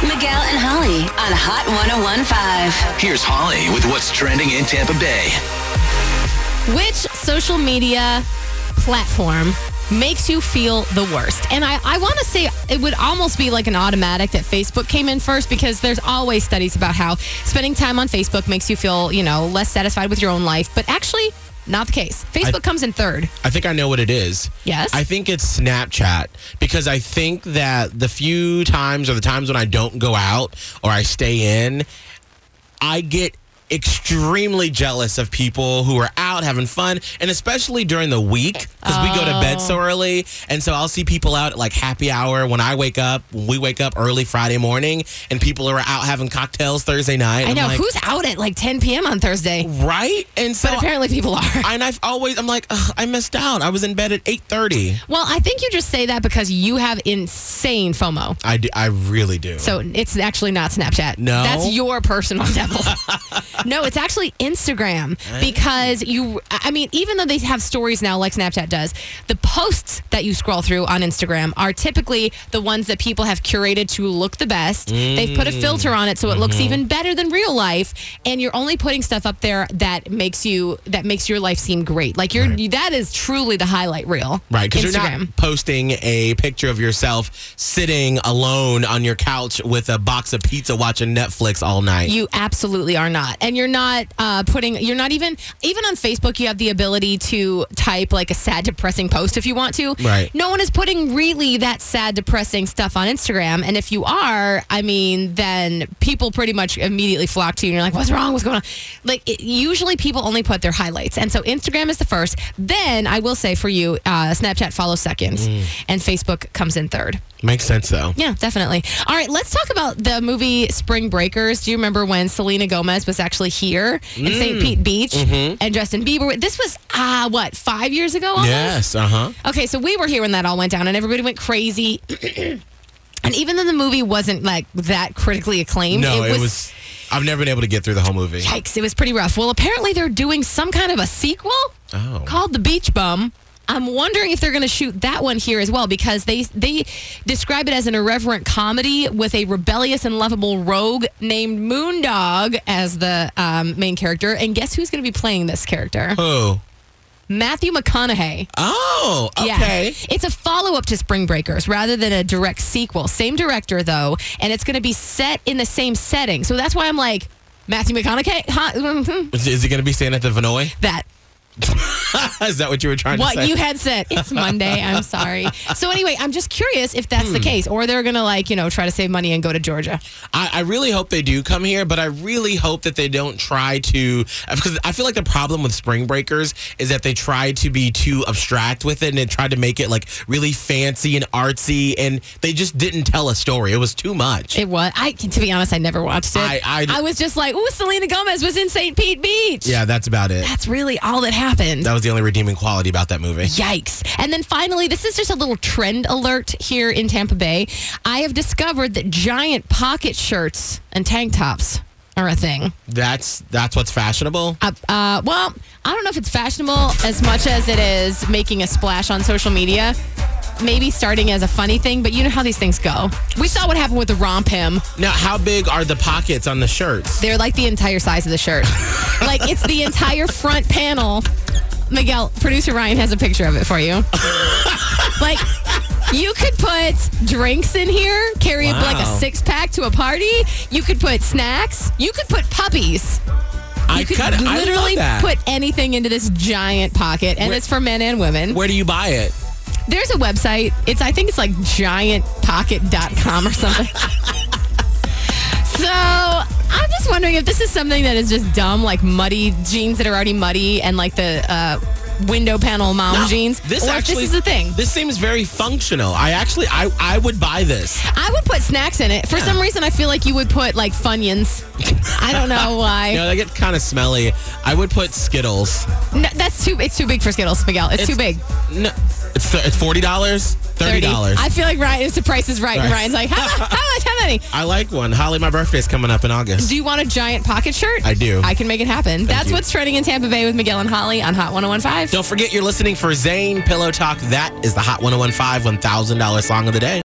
Miguel and Holly on Hot 101.5. Here's Holly with what's trending in Tampa Bay. Which social media platform makes you feel the worst? And I want to say it would almost be like an automatic that Facebook came in first, because there's always studies about how spending time on Facebook makes you feel, less satisfied with your own life. But actually, not the case. Facebook comes in third. I think I know what it is. Yes? I think it's Snapchat, because I think that the few times or the times when I don't go out or I stay in, I get extremely jealous of people who are out having fun, and especially during the week, because we go to bed so early, and so I'll see people out at like happy hour when we wake up early Friday morning, and people are out having cocktails Thursday night. I know. Like, who's out at like 10 p.m. on Thursday? right? And so But apparently people are. And I'm like, ugh, I missed out. I was in bed at 8:30. Well, I think you just say that because you have insane FOMO. I really do. So it's actually not Snapchat. No? That's your personal devil. No, it's actually Instagram, because even though they have stories now like Snapchat does, the posts that you scroll through on Instagram are typically the ones that people have curated to look the best. They've put a filter on it so it looks even better than real life, and you're only putting stuff up there that makes your life seem great. Like that is truly the highlight reel. Right, because you're Instagram. not posting a picture of yourself sitting alone on your couch with a box of pizza watching Netflix all night. You absolutely are not. And you're not you're not even on Facebook, you have the ability to type like a sad, depressing post if you want to. Right. No one is putting really that sad, depressing stuff on Instagram. And if you are, then people pretty much immediately flock to you and you're like, what's wrong? What's going on? Usually people only put their highlights. And so Instagram is the first. Then I will say for you, Snapchat follows second and Facebook comes in third. Makes sense, though. Yeah, definitely. All right, let's talk about the movie Spring Breakers. Do you remember when Selena Gomez was actually here in St. Pete Beach and Justin Bieber? This was, 5 years ago almost? Yes, Okay, so we were here when that all went down and everybody went crazy. And even though the movie wasn't like that critically acclaimed, No, it was. I've never been able to get through the whole movie. Yikes, it was pretty rough. Well, apparently they're doing some kind of a sequel called The Beach Bum. I'm wondering if they're going to shoot that one here as well, because they describe it as an irreverent comedy with a rebellious and lovable rogue named Moondog as the main character. And guess who's going to be playing this character? Who? Matthew McConaughey. Oh, okay. Yeah. It's a follow-up to Spring Breakers rather than a direct sequel. Same director, though, and it's going to be set in the same setting. So that's why I'm like, Matthew McConaughey? Huh? Is he going to be staying at the Vinoy? That. Is that what you were trying to say? What you had said. It's Monday. I'm sorry. So anyway, I'm just curious if that's the case, or they're going to try to save money and go to Georgia. I really hope they do come here, but I really hope that they don't try to, because I feel like the problem with Spring Breakers is that they try to be too abstract with it, and they tried to make it like really fancy and artsy, and they just didn't tell a story. It was too much. It was. To be honest, I never watched it. I was just like, ooh, Selena Gomez was in St. Pete Beach. Yeah, that's about it. That's really all that happened. That was the only redeeming quality about that movie. Yikes. And then finally, this is just a little trend alert here in Tampa Bay. I have discovered that giant pocket shirts and tank tops are a thing. That's what's fashionable? Well, I don't know if it's fashionable as much as it is making a splash on social media. Maybe starting as a funny thing, but you know how these things go. We saw what happened with the Romp Him. Now, how big are the pockets on the shirts? They're like the entire size of the shirt. Like, it's the entire front panel. Miguel, producer Ryan has a picture of it for you. Like, you could put drinks in here, carry like a six-pack to a party. You could put snacks. You could put puppies. You could literally put anything into this giant pocket, and it's for men and women. Where do you buy it? There's a website. I think it's like giantpocket.com or something. So I'm just wondering if this is something that is just dumb, like muddy jeans that are already muddy and like the window panel mom jeans. Or if this is a thing. This seems very functional. I would buy this. I would put snacks in it. For some reason, I feel like you would put like Funyuns. I don't know why. They get kind of smelly. I would put Skittles. No, it's too big for Skittles, Miguel. It's too big. No, it's $40, $30. I feel like Ryan, the price is right. And Ryan's like, how much? How many? I like one. Holly, my birthday's coming up in August. Do you want a giant pocket shirt? I do. I can make it happen. That's you. what's trending in Tampa Bay with Miguel and Holly on Hot 101.5. Don't forget you're listening for Zane Pillow Talk. That is the Hot 101.5 $1,000 song of the day.